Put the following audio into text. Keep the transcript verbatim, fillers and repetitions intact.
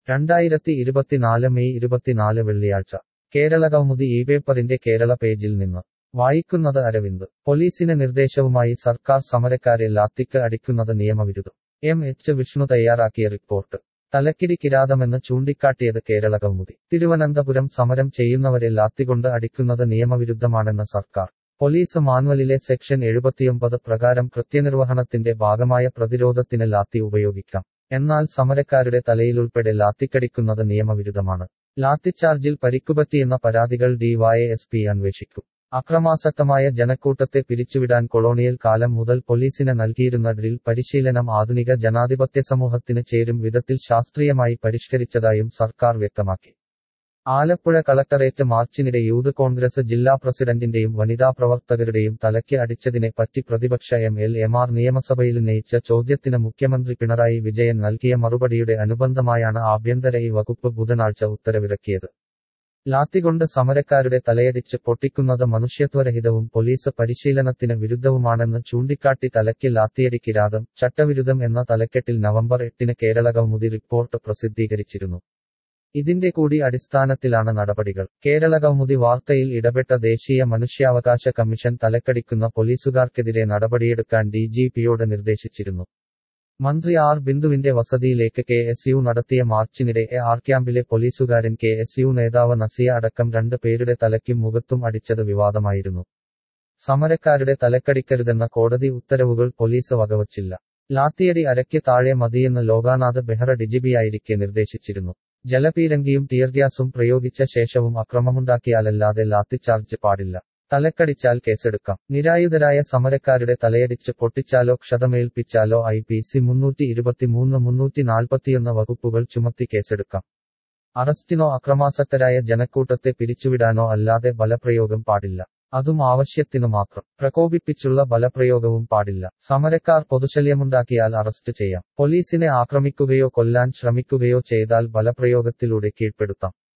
രണ്ടായിരത്തി ഇരുപത്തിനാല് മെയ് ഇരുപത്തിനാല് വെള്ളിയാഴ്ച കേരളകൗമുദി ഈ പേപ്പറിന്റെ കേരള പേജിൽ നിന്ന് വായിക്കുന്നത് അരവിന്ദ്. പോലീസിന് നിർദ്ദേശവുമായി സർക്കാർ സമരക്കാരെ ലാത്തിക്ക് അടിക്കുന്നത് നിയമവിരുദ്ധം. എം എച്ച് വിഷ്ണു തയ്യാറാക്കിയ റിപ്പോർട്ട്. തലക്കിടി കിരാതമെന്ന് ചൂണ്ടിക്കാട്ടിയത് കേരളകൗമുദി. തിരുവനന്തപുരം സമരം ചെയ്യുന്നവരെ ലാത്തികൊണ്ട് അടിക്കുന്നത് നിയമവിരുദ്ധമാണെന്ന് സർക്കാർ. പോലീസ് മാനുവലിലെ സെക്ഷൻ എഴുപത്തിയൊമ്പത് പ്രകാരം കൃത്യനിർവഹണത്തിന്റെ ഭാഗമായ പ്രതിരോധത്തിന് ലാത്തി ഉപയോഗിക്കാം. എന്നാൽ സമരക്കാരുടെ തലയിലുൾപ്പെടെ ലാത്തിക്കടിക്കുന്നത് നിയമവിരുദ്ധമാണ്. ലാത്തിച്ചാർജിൽ പരിക്കുപറ്റിയെന്ന പരാതികൾ ഡിവൈഎസ്പി അന്വേഷിക്കും. അക്രമാസക്തമായ ജനക്കൂട്ടത്തെ പിരിച്ചുവിടാൻ കൊളോണിയൽ കാലം മുതൽ പോലീസിന് നൽകിയിരുന്ന ഡ്രിൽ പരിശീലനം ആധുനിക ജനാധിപത്യ സമൂഹത്തിന് ചേരും വിധത്തിൽ ശാസ്ത്രീയമായി പരിഷ്കരിച്ചതായും സർക്കാർ വ്യക്തമാക്കി. ആലപ്പുഴ കളക്ടറേറ്റ് മാർച്ചിനിടെ യൂത്ത് കോൺഗ്രസ് ജില്ലാ പ്രസിഡന്റിന്റെയും വനിതാ പ്രവർത്തകരുടെയും തലയ്ക്ക് അടിച്ചതിനെ പറ്റി പ്രതിപക്ഷ എം എൽ എമാർ നിയമസഭയിലുന്നയിച്ച ചോദ്യത്തിന് മുഖ്യമന്ത്രി പിണറായി വിജയൻ നൽകിയ മറുപടിയുടെ അനുബന്ധമായാണ് ആഭ്യന്തര ഈ വകുപ്പ് ബുധനാഴ്ച ഉത്തരവിറക്കിയത്. ലാത്തികൊണ്ട് സമരക്കാരുടെ തലയടിച്ച് പൊട്ടിക്കുന്നത് മനുഷ്യത്വരഹിതവും പോലീസ് പരിശീലനത്തിന് വിരുദ്ധവുമാണെന്ന് ചൂണ്ടിക്കാട്ടി തലയ്ക്ക് ലാത്തിയടി കിരാതം, ചട്ടവിരുദ്ധം എന്ന തലക്കെട്ടിൽ നവംബർ എട്ടിന് കേരളകൗമുദി റിപ്പോർട്ട് പ്രസിദ്ധീകരിച്ചിരുന്നു. ഇതിന്റെ കൂടി അടിസ്ഥാനത്തിലാണ് നടപടികൾ. കേരളകൗമുദി വാർത്തയിൽ ഇടപെട്ട ദേശീയ മനുഷ്യാവകാശ കമ്മീഷൻ തലക്കടിക്കുന്ന പോലീസുകാർക്കെതിരെ നടപടിയെടുക്കാൻ ഡിജിപിയോട് നിർദ്ദേശിച്ചിരുന്നു. മന്ത്രി ആർ ബിന്ദുവിന്റെ വസതിയിലേക്ക് കെ എസ് യു നടത്തിയ മാർച്ചിനിടെ എ ആർ ക്യാമ്പിലെ പോലീസുകാരൻ കെ എസ് യു നേതാവ് നസിയ അടക്കം രണ്ട് പേരുടെ തലയ്ക്കും മുഖത്തും അടിച്ചത് വിവാദമായിരുന്നു. സമരക്കാരുടെ തലക്കടിക്കരുതെന്ന കോടതി ഉത്തരവുകൾ പോലീസ് വകവച്ചില്ല. ലാത്തിയടി അരയ്ക്ക് താഴെ മതിയെന്ന് ലോകാനാഥ് ബെഹ്റ ഡിജിപിയായിരിക്കെ നിർദ്ദേശിച്ചിരുന്നു. ജലപീരങ്കിയും ടിയർഗ്യാസും പ്രയോഗിച്ച ശേഷവും അക്രമമുണ്ടാക്കിയാലല്ലാതെ ലാത്തിച്ചാർജ് പാടില്ല. തലക്കടിച്ചാൽ കേസെടുക്കാം. നിരായുധരായ സമരക്കാരുടെ തലയടിച്ച് പൊട്ടിച്ചാലോ ക്ഷതമേൽപ്പിച്ചാലോ ഐ പി സി മുന്നൂറ്റി ഇരുപത്തിമൂന്ന് മുന്നൂറ്റി നാൽപ്പത്തിയൊന്ന് വകുപ്പുകൾ ചുമത്തി കേസെടുക്കാം. അറസ്റ്റിനോ അക്രമാസക്തരായ ജനക്കൂട്ടത്തെ പിരിച്ചുവിടാനോ അല്ലാതെ ബലപ്രയോഗം പാടില്ല. അതും ആവശ്യത്തിനു മാത്രം. പ്രകോപിപ്പിച്ചുള്ള ബലപ്രയോഗവും പാടില്ല. സമരക്കാർ പൊതുശല്യമുണ്ടാക്കിയാൽ അറസ്റ്റ് ചെയ്യാം. പോലീസിനെ ആക്രമിക്കുകയോ കൊല്ലാൻ ശ്രമിക്കുകയോ ചെയ്താൽ ബലപ്രയോഗത്തിലൂടെ കീഴ്പ്പെടുത്താം.